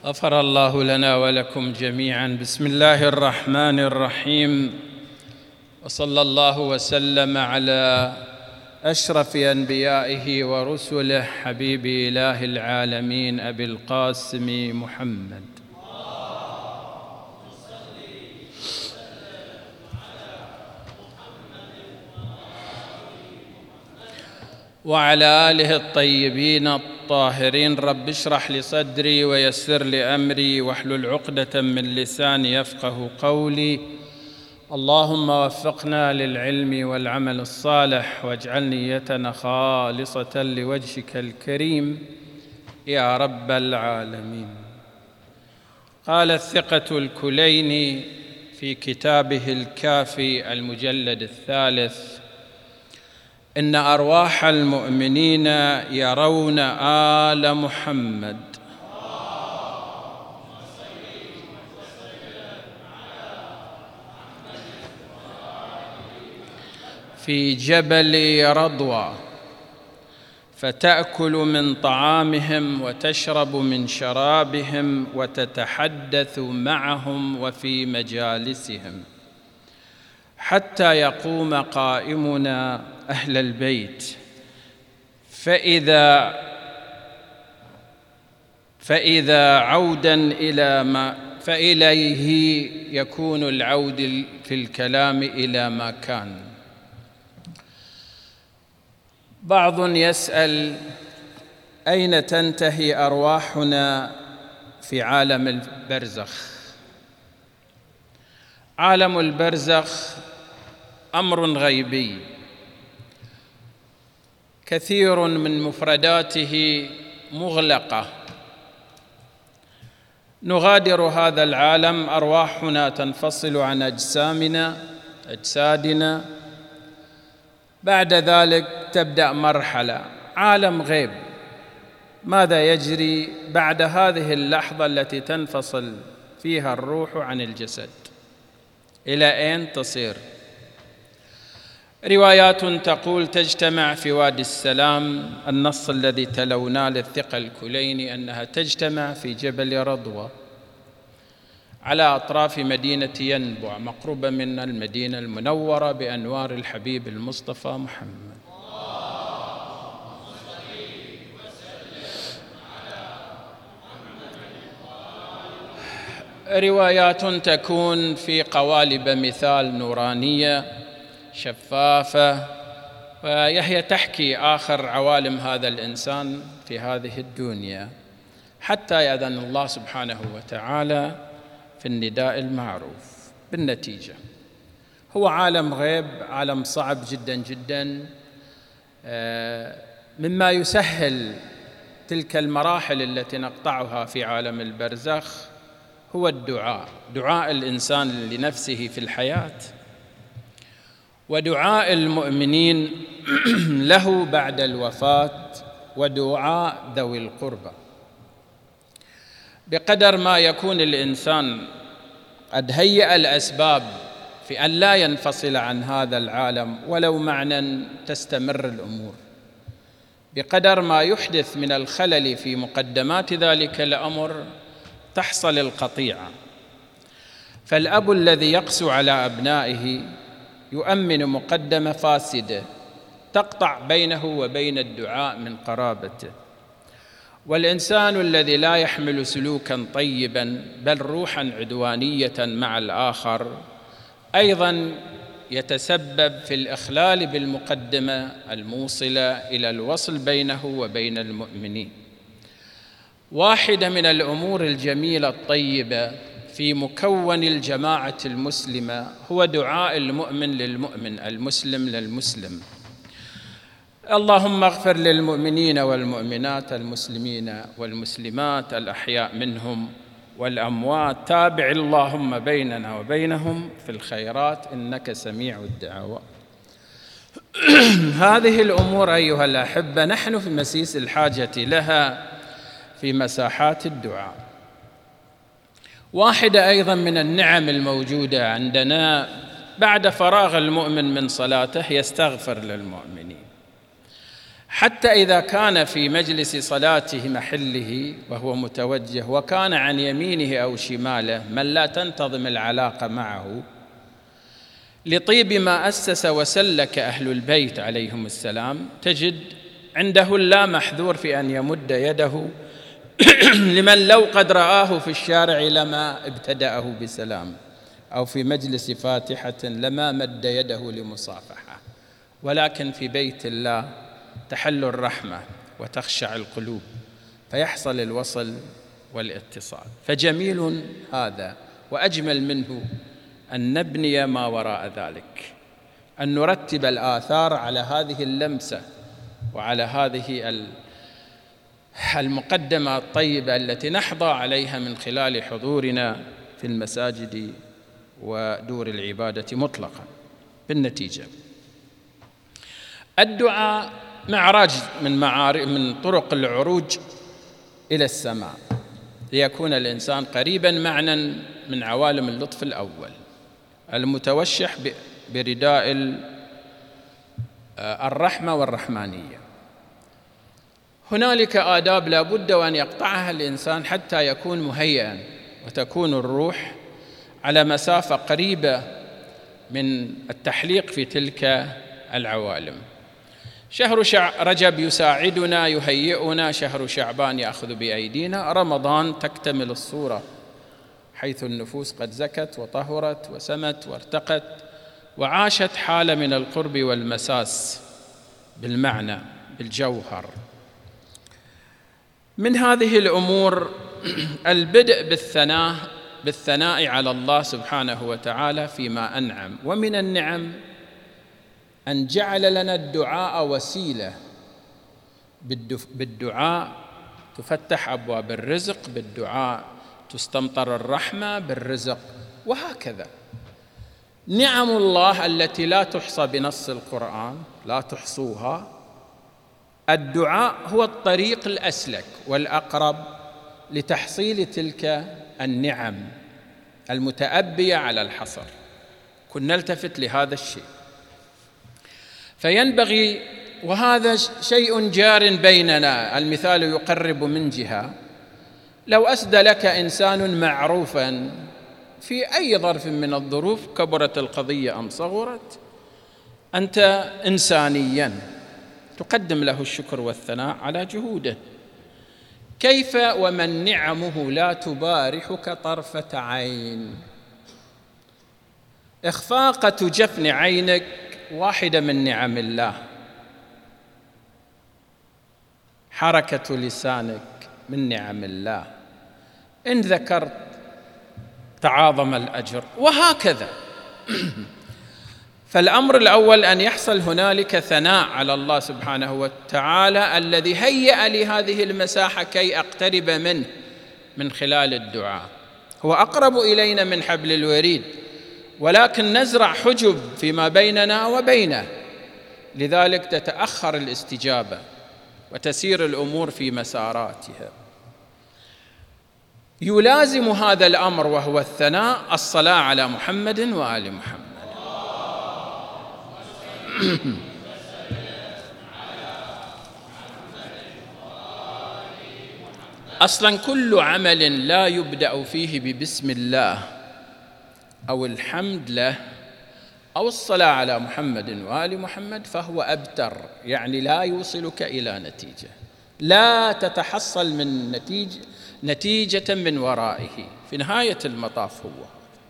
غفر الله لنا ولكم جميعا. بسم الله الرحمن الرحيم، وصلى الله وسلم على أشرف أنبيائه ورسله حبيب إله العالمين أبي القاسم محمد وعلى آله الطيبين الطاهرين. رب اشرح لي صدري ويسر لي أمري واحلل عقدة من لساني يفقه قولي. اللهم وفقنا للعلم والعمل الصالح واجعل نيتنا خالصة لوجهك الكريم يا رب العالمين. قال الثقة الكليني في كتابه الكافي المجلد الثالث: إن أرواح المؤمنين يرون آل محمد في جبل رضوى، فتأكل من طعامهم وتشرب من شرابهم وتتحدث معهم وفي مجالسهم، حتى يقوم قائمنا أهل البيت فإذا عودا فإليه يكون العود في الكلام إلى ما كان. بعض يسأل: أين تنتهي أرواحنا في عالم البرزخ؟ عالم البرزخ أمر غيبي كثير من مفرداته مغلقة. نغادر هذا العالم، أرواحنا تنفصل عن أجسادنا، بعد ذلك تبدأ مرحلة عالم غيب. ماذا يجري بعد هذه اللحظة التي تنفصل فيها الروح عن الجسد؟ إلى أين تصير؟ روايات تقول تجتمع في وادي السلام، النص الذي تلوناه للثقة الكليني أنها تجتمع في جبل رضوى على أطراف مدينة ينبع، مقربة من المدينة المنورة بأنوار الحبيب المصطفى محمد. روايات تكون في قوالب مثال نورانية شفافة، وهي تحكي آخر عوالم هذا الإنسان في هذه الدنيا، حتى يأذن الله سبحانه وتعالى في النداء المعروف. بالنتيجة هو عالم غيب، عالم صعب جدا جدا. مما يسهل تلك المراحل التي نقطعها في عالم البرزخ هو دعاء الإنسان لنفسه في الحياة، ودعاء المؤمنين له بعد الوفاة، ودعاء ذوي القربى. بقدر ما يكون الإنسان قد هيأ الأسباب في أن لا ينفصل عن هذا العالم ولو معنى تستمر الأمور، بقدر ما يحدث من الخلل في مقدمات ذلك الأمر تحصل القطيعة. فالأب الذي يقسو على أبنائه يؤمن مقدمة فاسدة تقطع بينه وبين الدعاء من قرابته. والإنسان الذي لا يحمل سلوكا طيبا بل روحا عدوانية مع الآخر أيضا يتسبب في الإخلال بالمقدمة الموصلة إلى الوصل بينه وبين المؤمنين. واحدة من الأمور الجميلة الطيبة في مكون الجماعة المسلمة هو دعاء المؤمن للمؤمن، المسلم للمسلم. اللهم اغفر للمؤمنين والمؤمنات، المسلمين والمسلمات، الأحياء منهم والأموات، تابع اللهم بيننا وبينهم في الخيرات إنك سميع الدعوات. هذه الأمور أيها الأحبة نحن في مسيس الحاجة لها في مساحات الدعاء. واحدة أيضا من النعم الموجودة عندنا بعد فراغ المؤمن من صلاته يستغفر للمؤمنين. حتى إذا كان في مجلس صلاته محله وهو متوجه وكان عن يمينه أو شماله من لا تنتظم العلاقة معه، لطيب ما أسس وسلك أهل البيت عليهم السلام، تجد عنده اللا محذور في أن يمد يده لمن لو قد رآه في الشارع لما ابتدأه بسلام، أو في مجلس فاتحة لما مد يده لمصافحة. ولكن في بيت الله تحل الرحمة وتخشع القلوب، فيحصل الوصل والاتصال. فجميل هذا، وأجمل منه أن نبني ما وراء ذلك، أن نرتب الآثار على هذه اللمسة وعلى هذه المقدمة الطيبة التي نحظى عليها من خلال حضورنا في المساجد ودور العبادة مطلقا. بالنتيجة الدعاء معراج من طرق العروج إلى السماء، ليكون الإنسان قريبا معنا من عوالم اللطف الأول المتوشح برداء الرحمة والرحمانية. هنالك آداب لا بد وأن يقطعها الإنسان حتى يكون مهيئا، وتكون الروح على مسافة قريبة من التحليق في تلك العوالم. شهر رجب يساعدنا يهيئنا، شهر شعبان يأخذ بأيدينا، رمضان تكتمل الصورة، حيث النفوس قد زكت وطهرت وسمت وارتقت وعاشت حالة من القرب والمساس بالمعنى بالجوهر. من هذه الأمور البدء بالثناء على الله سبحانه وتعالى فيما أنعم. ومن النعم أن جعل لنا الدعاء وسيلة، بالدعاء تفتح أبواب الرزق، بالدعاء تستمطر الرحمة بالرزق، وهكذا نعم الله التي لا تحصى بنص القرآن، لا تحصوها. الدعاء هو الطريق الأسلك والأقرب لتحصيل تلك النعم المتأبية على الحصر. كنا نلتفت لهذا الشيء، فينبغي، وهذا شيء جار بيننا، المثال يقرب من جهة. لو أسدى لك إنسان معروفا في أي ظرف من الظروف، كبرت القضية أم صغرت، أنت إنسانيا تقدم له الشكر والثناء على جهوده. كيف ومن نعمه لا تبارحك طرفة عين؟ إخفاقة جفن عينك واحدة من نعم الله، حركة لسانك من نعم الله، إن ذكرت تعاظم الأجر، وهكذا. فالأمر الأول أن يحصل هنالك ثناء على الله سبحانه وتعالى الذي هيأ لي هذه المساحة كي أقترب منه من خلال الدعاء. هو أقرب إلينا من حبل الوريد، ولكن نزرع حجب فيما بيننا وبينه، لذلك تتأخر الاستجابة وتسير الأمور في مساراتها. يلازم هذا الأمر وهو الثناء الصلاة على محمد وآل محمد. أصلاً كل عمل لا يبدأ فيه ببسم الله أو الحمد له أو الصلاة على محمد وآل محمد فهو أبتر، يعني لا يوصلك إلى نتيجة، لا تتحصل من نتيجة من ورائه في نهاية المطاف. هو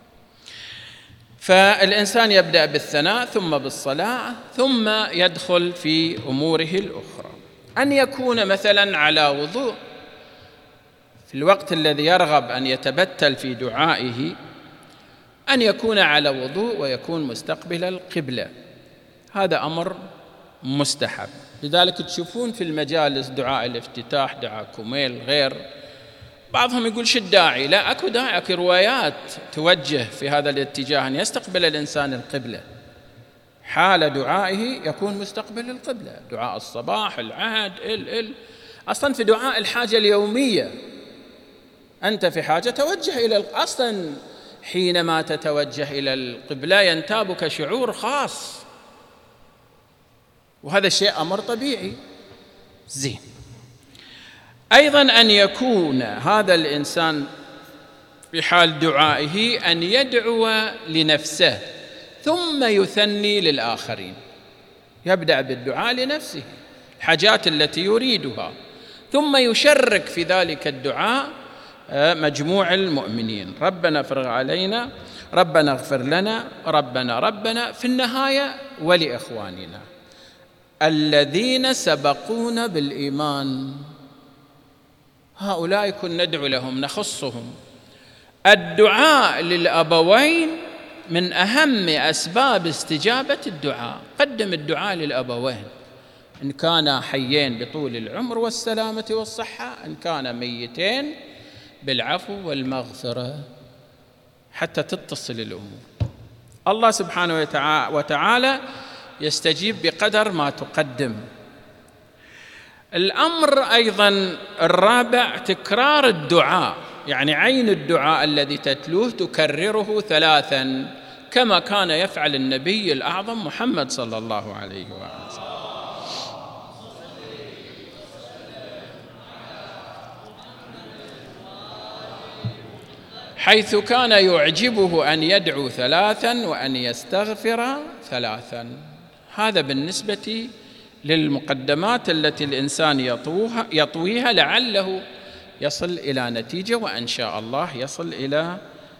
فالإنسان يبدأ بالثناء ثم بالصلاة ثم يدخل في أموره الأخرى. أن يكون مثلا على وضوء في الوقت الذي يرغب أن يتبتل في دعائه، أن يكون على وضوء ويكون مستقبل القبلة، هذا أمر مستحب. لذلك تشوفون في المجالس دعاء الافتتاح، دعاء كميل، غير، بعضهم يقول شو الداعي؟ لا، أكو داعي، أكو روايات توجه في هذا الاتجاه أن يستقبل الإنسان القبلة، حال دعائه يكون مستقبل القبلة، دعاء الصباح، العهد، أصلا في دعاء الحاجة اليومية أنت في حاجة توجه إلى أصلا حينما تتوجه إلى القبلة ينتابك شعور خاص، وهذا الشيء أمر طبيعي. زين. أيضا أن يكون هذا الإنسان في حال دعائه أن يدعو لنفسه ثم يثني للآخرين، يبدأ بالدعاء لنفسه الحاجات التي يريدها، ثم يشرك في ذلك الدعاء مجموع المؤمنين. ربنا افرغ علينا، ربنا اغفر لنا، ربنا في النهاية ولإخواننا الذين سبقونا بالإيمان، هؤلاء كن ندعو لهم، نخصهم. الدعاء للأبوين من أهم أسباب استجابة الدعاء. قدم الدعاء للأبوين إن كانا حيين بطول العمر والسلامة والصحة، إن كانا ميتين بالعفو والمغفرة، حتى تتصل الأمور. الله سبحانه وتعالى يستجيب بقدر ما تقدم. الأمر أيضا الرابع تكرار الدعاء، يعني عين الدعاء الذي تتلوه تكرره 3 كما كان يفعل النبي الأعظم محمد صلى الله عليه وسلم. حيث كان يعجبه أن يدعو 3 وأن يستغفر 3. هذا بالنسبة للمقدمات التي الإنسان يطويها لعله يصل إلى نتيجة، وإن شاء الله يصل إلى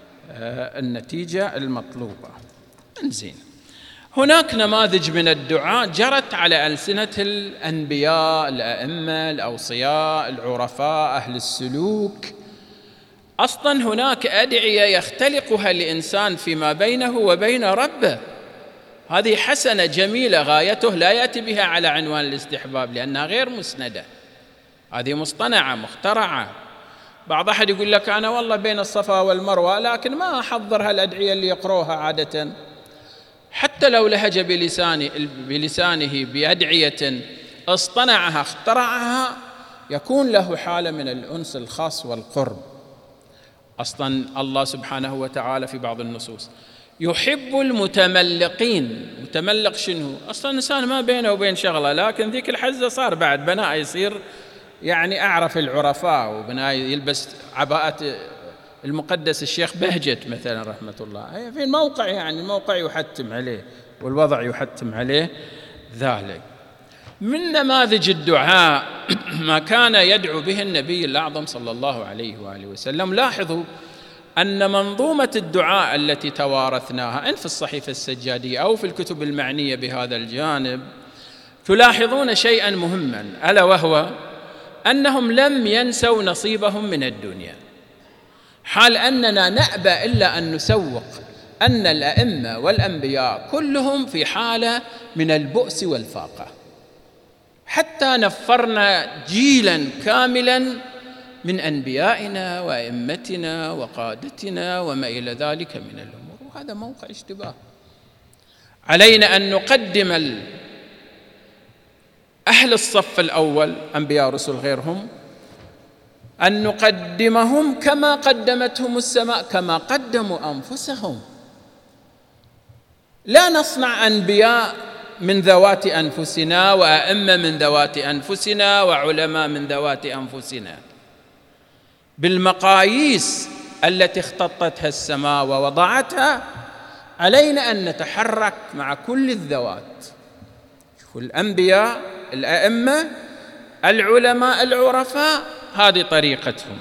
النتيجة المطلوبة. إنزين، هناك نماذج من الدعاء جرت على ألسنة الأنبياء، الأئمة، الأوصياء، العرفاء، أهل السلوك. أصلاً هناك أدعية يختلقها الإنسان فيما بينه وبين ربه، هذه حسنة جميلة غايته لا يأتي بها على عنوان الاستحباب لأنها غير مسندة، هذه مصطنعة مخترعة. بعض أحد يقول لك أنا والله بين الصفا والمروة لكن ما أحضر هالأدعية اللي يقروها عادة، حتى لو لهج بلسانه بأدعية اصطنعها اخترعها يكون له حالة من الأنس الخاص والقرب. أصلا الله سبحانه وتعالى في بعض النصوص يحب المتملقين. متملق شنو؟ أصلا إنسان ما بينه وبين شغلة، لكن ذيك الحزة صار بعد بناء يصير يعني أعرف العرفاء، وبناء يلبس عباءة المقدس الشيخ بهجت مثلا رحمة الله، في الموقع يعني الموقع يحتم عليه والوضع يحتم عليه ذلك. من نماذج الدعاء ما كان يدعو به النبي الأعظم صلى الله عليه وآله وسلم. لاحظوا أن منظومة الدعاء التي توارثناها إن في الصحيفة السجادية أو في الكتب المعنية بهذا الجانب تلاحظون شيئا مهما، ألا وهو أنهم لم ينسوا نصيبهم من الدنيا، حال أننا نأبى إلا أن نسوق أن الأئمة والأنبياء كلهم في حالة من البؤس والفاقة، حتى نفرنا جيلا كاملا من أنبيائنا وأئمتنا وقادتنا وما إلى ذلك من الأمور، وهذا موقع اشتباه. علينا أن نقدم أهل الصف الأول أنبياء رسل غيرهم، أن نقدمهم كما قدمتهم السماء، كما قدموا أنفسهم. لا نصنع أنبياء من ذوات أنفسنا وأئمة من ذوات أنفسنا وعلماء من ذوات أنفسنا، بالمقاييس التي اختطتها السماء ووضعتها. علينا أن نتحرك مع كل الذوات، شوفوا الأنبياء، الأئمة، العلماء، العرفاء، هذه طريقتهم.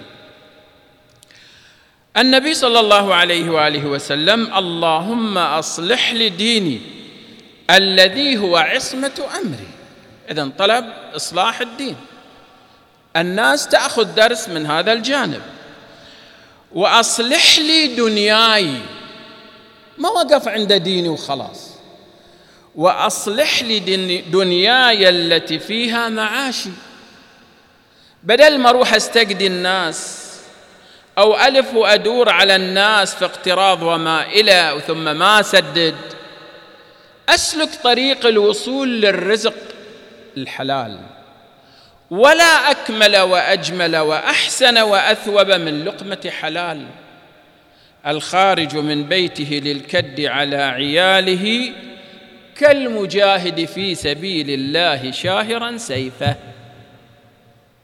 النبي صلى الله عليه وآله وسلم: اللهم أصلح لي ديني الذي هو عصمة أمري. إذن طلب إصلاح الدين. الناس تأخذ درس من هذا الجانب. وأصلح لي دنياي، ما وقف عند ديني وخلاص، وأصلح لي دنياي التي فيها معاشي، بدل ما أروح أستقدي الناس أو ألف وأدور على الناس في اقتراض وما إلى ثم ما أسدد، أسلك طريق الوصول للرزق الحلال. ولا أكمل وأجمل وأحسن وأثوب من لقمة حلال. الخارج من بيته للكد على عياله كالمجاهد في سبيل الله شاهرا سيفه.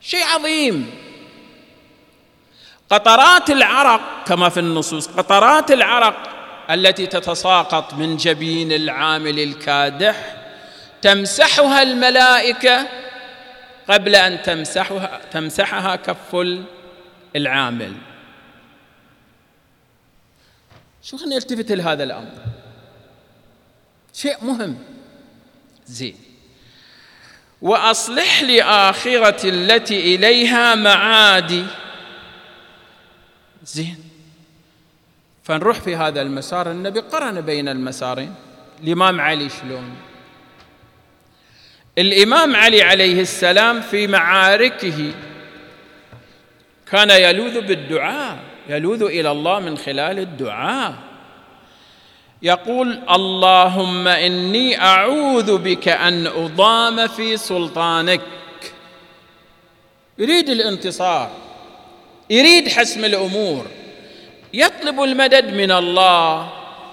شيء عظيم. قطرات العرق كما في النصوص، قطرات العرق التي تتساقط من جبين العامل الكادح تمسحها الملائكة قبل أن تمسحها كف العامل. شو خلينا نلتفت لهذا الأمر، شيء مهم. زين. وأصلح لي آخرتي التي إليها معادي. زين. فنروح في هذا المسار. النبي قرن بين المسارين. الإمام علي شلون؟ الإمام علي عليه السلام في معاركه كان يلوذ بالدعاء، يلوذ إلى الله من خلال الدعاء. يقول: اللهم إني أعوذ بك أن أضام في سلطانك. يريد الانتصار، يريد حسم الأمور، يطلب المدد من الله.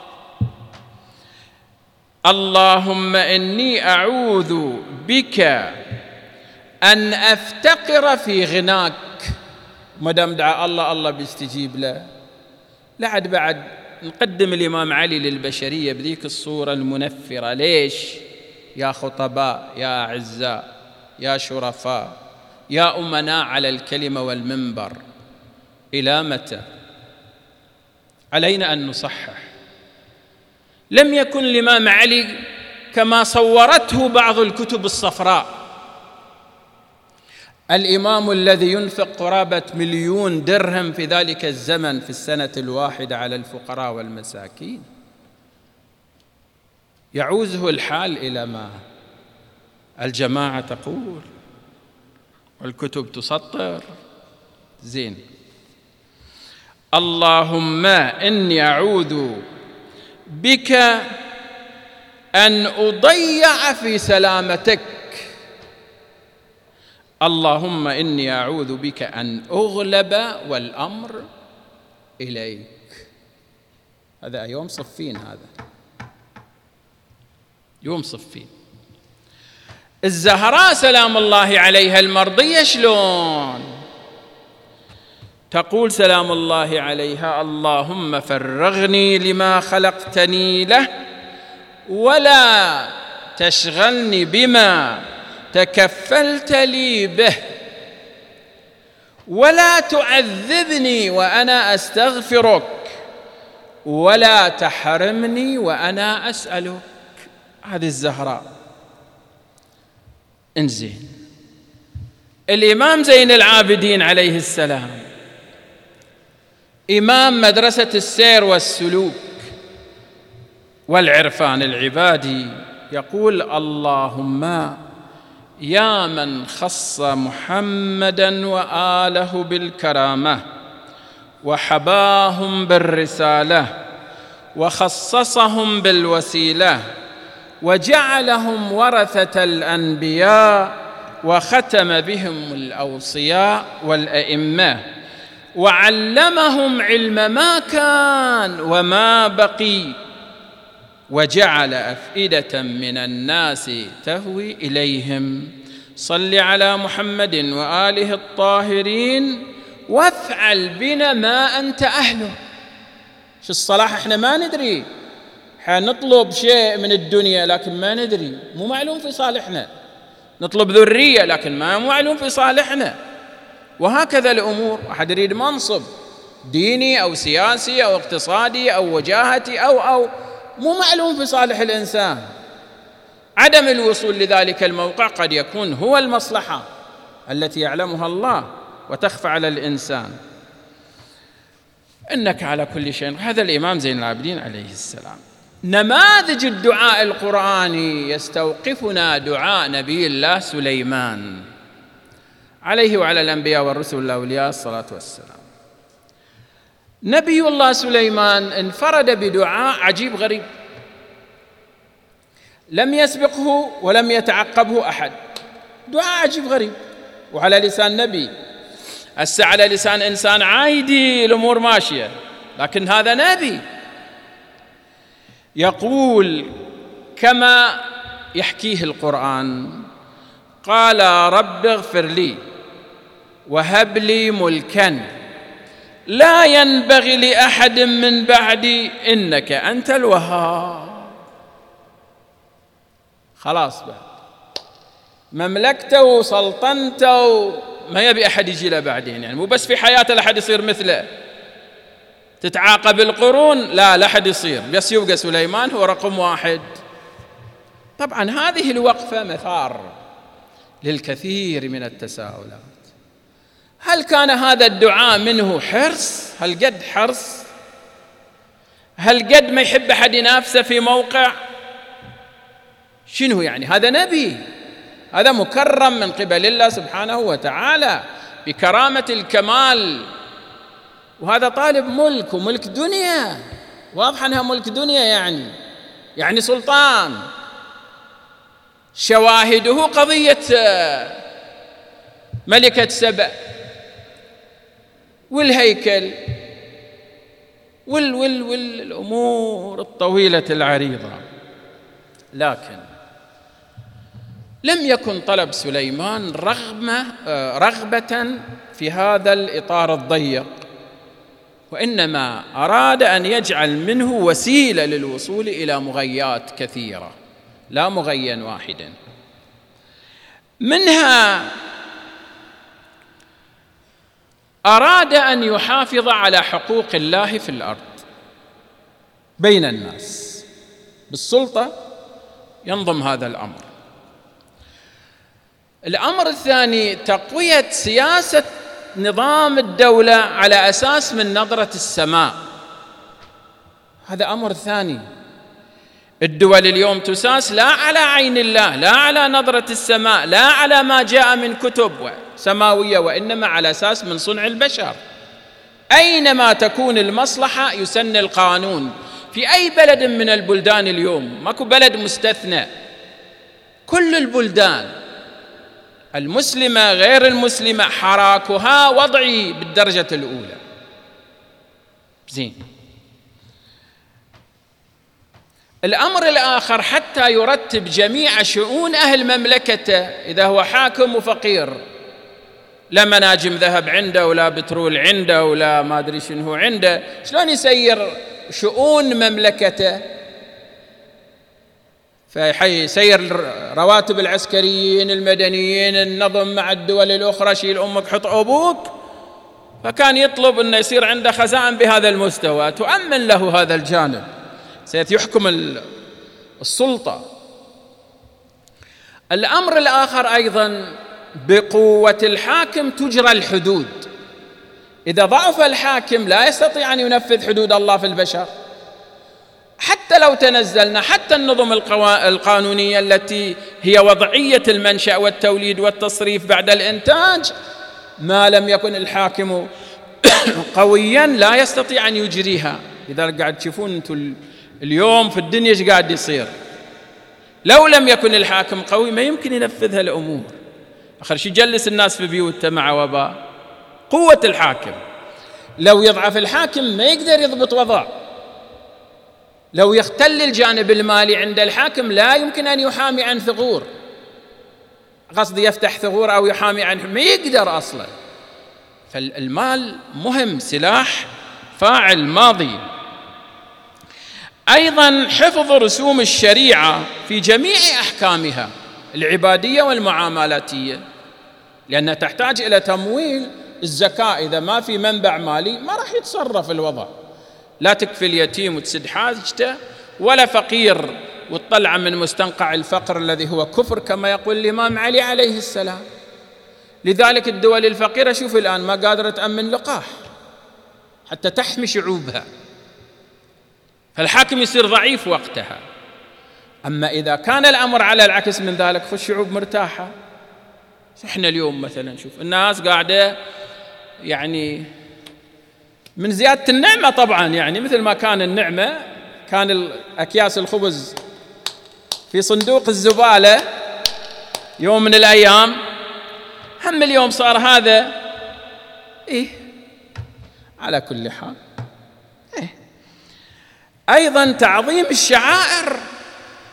اللهم إني أعوذ بك أن أفتقر في غناك. ما دام دعا الله، الله بيستجيب له. لعد بعد نقدم الإمام علي للبشرية بذيك الصورة المنفرة. ليش؟ يا خطباء، يا أعزاء، يا شرفاء، يا أمناء على الكلمة والمنبر، إلى متى؟ علينا أن نصحح. لم يكن الإمام علي كما صورته بعض الكتب الصفراء، الإمام الذي ينفق قرابة 1,000,000 درهم في ذلك الزمن في السنة الواحدة على الفقراء والمساكين. يعوزه الحال إلى ما الجماعة تقول والكتب تسطر. زين. اللهم إني أعوذ بك أن أضيع في سلامتك. اللهم إني أعوذ بك أن أغلب والأمر إليك. هذا يوم صفين، هذا يوم صفين. الزهراء سلام الله عليها المرضية شلون تقول سلام الله عليها: اللهم فرغني لما خلقتني له ولا تشغلني بما تكفلت لي به، ولا تعذبني وأنا أستغفرك، ولا تحرمني وأنا أسألك. هذه الزهراء. انزين. الإمام زين العابدين عليه السلام إمام مدرسة السير والسلوك والعرفان العبادي يقول: اللهم يا من خص محمدًا وآله بالكرامة وحباهم بالرسالة وخصصهم بالوسيلة وجعلهم ورثة الأنبياء وختم بهم الأوصياء والأئمة وعلمهم علم ما كان وما بقي، وجعل أفئدة من الناس تهوي إليهم. صل على محمد وآله الطاهرين وافعل بنا ما أنت أهله. شو الصلاح؟ احنا ما ندري، حنطلب شيء من الدنيا لكن ما ندري، مو معلوم في صالحنا. نطلب ذرية لكن ما معلوم في صالحنا. وهكذا الأمور. أحد يريد منصب ديني أو سياسي أو اقتصادي أو وجاهتي أو مو معلوم في صالح الإنسان. عدم الوصول لذلك الموقع قد يكون هو المصلحة التي يعلمها الله وتخفى على الإنسان. إنك على كل شيء. هذا الإمام زين العابدين عليه السلام. نماذج الدعاء القرآني يستوقفنا دعاء نبي الله سليمان عليه وعلى الأنبياء والرسل والأولياء الصلاة والسلام. نبي الله سليمان انفرد بدعاء عجيب غريب لم يسبقه ولم يتعقبه أحد. دعاء عجيب غريب وعلى لسان نبي. هسه على لسان إنسان عادي الأمور ماشية، لكن هذا نبي يقول كما يحكيه القرآن: قال رب اغفر لي وهب لي ملكا لا ينبغي لأحد من بعدي إنك أنت الوهاب. خلاص بعد مملكته وسلطنته ما يبي أحد يجي له بعدين، يعني مو بس في حياته لأحد يصير مثله، تتعاقب القرون لا أحد يصير، بس يبقى سليمان هو رقم واحد. طبعا هذه الوقفة مثار للكثير من التساؤلات. هل كان هذا الدعاء منه حرص؟ هل قد حرص؟ هل قد ما يحب أحد ينافسه في موقع؟ شنو يعني؟ هذا نبي، هذا مكرم من قبل الله سبحانه وتعالى بكرامة الكمال، وهذا طالب ملك وملك دنيا، واضح أنها ملك دنيا، يعني سلطان. شواهده قضية ملكة سبأ والهيكل والأمور الطويلة العريضة. لكن لم يكن طلب سليمان رغبة في هذا الإطار الضيق، وإنما أراد أن يجعل منه وسيلة للوصول إلى مغيات كثيرة لا مغيا واحدا. منها أراد أن يحافظ على حقوق الله في الأرض بين الناس، بالسلطة ينظم هذا الأمر. الأمر الثاني تقوية سياسة نظام الدولة على أساس من نظرة السماء، هذا أمر ثاني. الدول اليوم تساس لا على عين الله، لا على نظرة السماء، لا على ما جاء من كتب سماوية، وإنما على أساس من صنع البشر. أينما تكون المصلحة يسن القانون. في أي بلد من البلدان اليوم، ماكو بلد مستثنى، كل البلدان المسلمة غير المسلمة حراكها وضعي بالدرجة الأولى. زين. الأمر الآخر حتى يرتب جميع شؤون أهل مملكته، إذا هو حاكم وفقير، لا مناجم ذهب عنده ولا بترول عنده ولا ما أدري شنو عنده، شلون يسير شؤون مملكته؟ فيسير رواتب العسكريين المدنيين، النظم مع الدول الأخرى، شيل أمك حط أبوك. فكان يطلب أنه يصير عنده خزائن بهذا المستوى تؤمن له هذا الجانب، سيحكم السلطة. الأمر الآخر أيضا بقوة الحاكم تجرى الحدود. إذا ضعف الحاكم لا يستطيع أن ينفذ حدود الله في البشر. حتى لو تنزلنا حتى النظم القانونية التي هي وضعية المنشأ والتوليد والتصريف بعد الإنتاج، ما لم يكن الحاكم قويا لا يستطيع أن يجريها. لذلك قاعد تشوفون أنتم اليوم في الدنيا ايش قاعد يصير. لو لم يكن الحاكم قوي ما يمكن ينفذ هالأمور. آخر شيء يجلس الناس في بيوتها مع وباء. قوة الحاكم، لو يضعف الحاكم ما يقدر يضبط وضع. لو يختل الجانب المالي عند الحاكم لا يمكن أن يحامي عن ثغور، قصدي يفتح ثغور أو يحامي عنه، ما يقدر أصلا. فالمال مهم، سلاح فاعل ماضي. أيضا حفظ رسوم الشريعة في جميع أحكامها العبادية والمعاملاتية، لأنها تحتاج إلى تمويل. الزكاة إذا ما في منبع مالي ما راح يتصرف الوضع. لا تكفي اليتيم وتسد حاجته، ولا فقير وتطلع من مستنقع الفقر الذي هو كفر كما يقول الإمام علي عليه السلام. لذلك الدول الفقيرة شوف الآن ما قادرة تأمن لقاح حتى تحمي شعوبها، فالحاكم يصير ضعيف وقتها. أما إذا كان الأمر على العكس من ذلك فالشعوب مرتاحة. إحنا اليوم مثلا شوف الناس قاعدة يعني من زيادة النعمة طبعا، يعني مثل ما كان النعمة كان أكياس الخبز في صندوق الزبالة يوم من الأيام، هم اليوم صار هذا. على كل حال أيضا تعظيم الشعائر.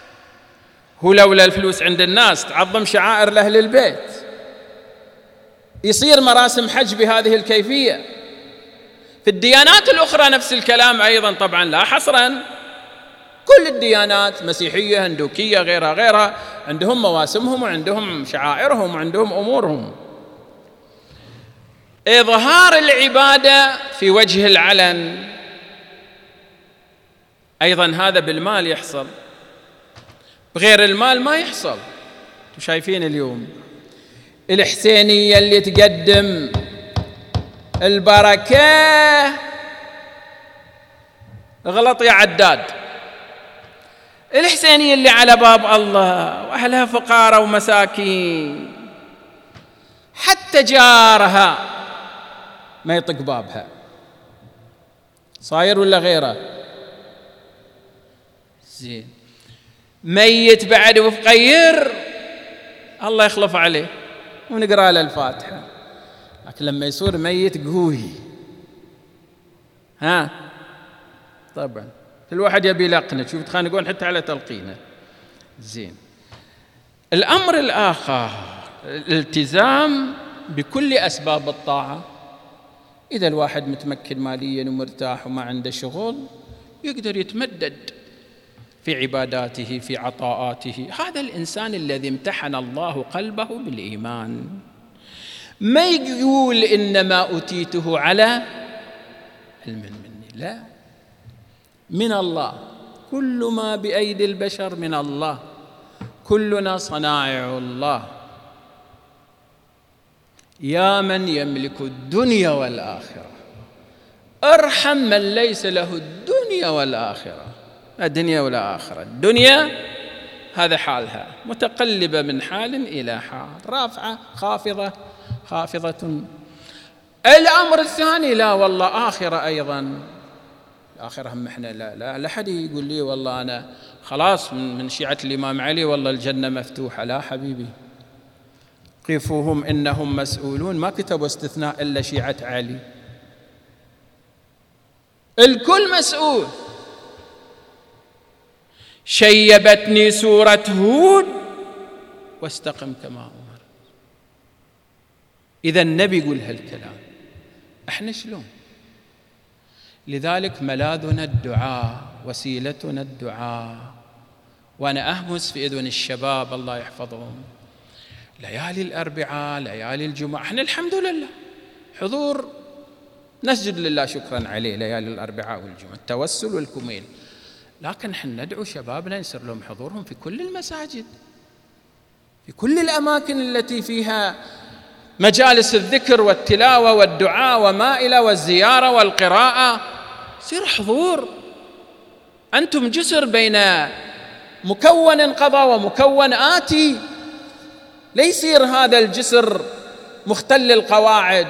هو لولا الفلوس عند الناس تعظم شعائر لأهل البيت، يصير مراسم حج بهذه الكيفية. في الديانات الأخرى نفس الكلام أيضا، طبعا لا حصرا، كل الديانات مسيحية هندوكية غيرها عندهم مواسمهم وعندهم شعائرهم وعندهم أمورهم. إظهار العبادة في وجه العلن أيضا هذا بالمال يحصل، بغير المال ما يحصل. شايفين اليوم الحسينية اللي تقدم البركة، غلط يا عداد، الحسينية اللي على باب الله وأهلها فقراء ومساكين، حتى جارها ما يطق بابها. صاير ولا غيره؟ زين. ميت بعد وفقير الله يخلف عليه ونقرأ له الفاتحة، لكن لما يصير ميت قوي طبعا كل واحد يبي لقنه، شوف تخانقون حتى على تلقينه. زين. الأمر الآخر الالتزام بكل أسباب الطاعة. إذا الواحد متمكن ماليا ومرتاح وما عنده شغل، يقدر يتمدد في عباداته في عطاءاته. هذا الإنسان الذي امتحن الله قلبه بالإيمان، ما يقول إنما أوتيته على علم مني، لا، من الله. كل ما بأيدي البشر من الله، كلنا صنائع الله. يا من يملك الدنيا والآخرة ارحم من ليس له الدنيا والآخرة. الدنيا والآخرة، الدنيا هذا حالها متقلبة من حال إلى حال، رافعة خافضة. الأمر الثاني لا والله آخرة أيضا، الآخرة هم إحنا لا حد يقول لي والله أنا خلاص من شيعة الإمام علي والله الجنة مفتوحة. لا حبيبي، قفوهم إنهم مسؤولون، ما كتبوا استثناء إلا شيعة علي، الكل مسؤول. شيبتني سورة هود واستقم كما أمر. إذا النبي يقول هالكلام، احنا شلون؟ لذلك ملاذنا الدعاء، وسيلتنا الدعاء. وأنا أهمس في أذن الشباب الله يحفظهم، ليالي الأربعاء ليالي الجمعة احنا الحمد لله حضور، نسجد لله شكرا عليه ليالي الأربعاء والجمعة، التوسل والكميل. لكن احنا ندعو شبابنا يصير لهم حضورهم في كل المساجد، في كل الأماكن التي فيها مجالس الذكر والتلاوة والدعاء وما إلى والزيارة والقراءة، يصير حضور. أنتم جسر بين مكون قضى ومكون آتي، ليصير هذا الجسر مختل القواعد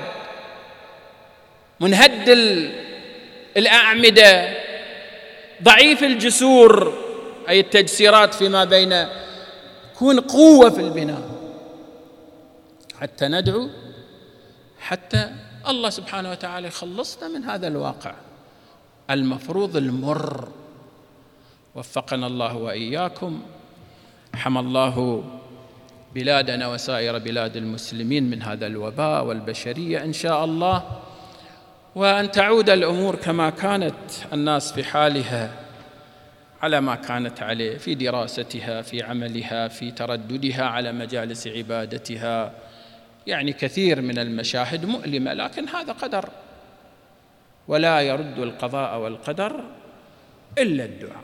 منهد الأعمدة ضعيف الجسور، أي التجسيرات فيما بين، كون قوة في البناء حتى ندعو، حتى الله سبحانه وتعالى يخلصنا من هذا الواقع المفروض المر. وفقنا الله وإياكم، حمى الله بلادنا وسائر بلاد المسلمين من هذا الوباء والبشرية إن شاء الله، وأن تعود الأمور كما كانت، الناس في حالها على ما كانت عليه، في دراستها في عملها في ترددها على مجالس عبادتها. يعني كثير من المشاهد مؤلمة، لكن هذا قدر، ولا يرد القضاء والقدر إلا الدعاء.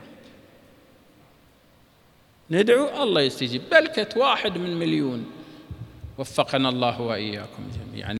ندعو الله يستجيب، بلكة 1 من مليون. وفقنا الله وإياكم جميعا.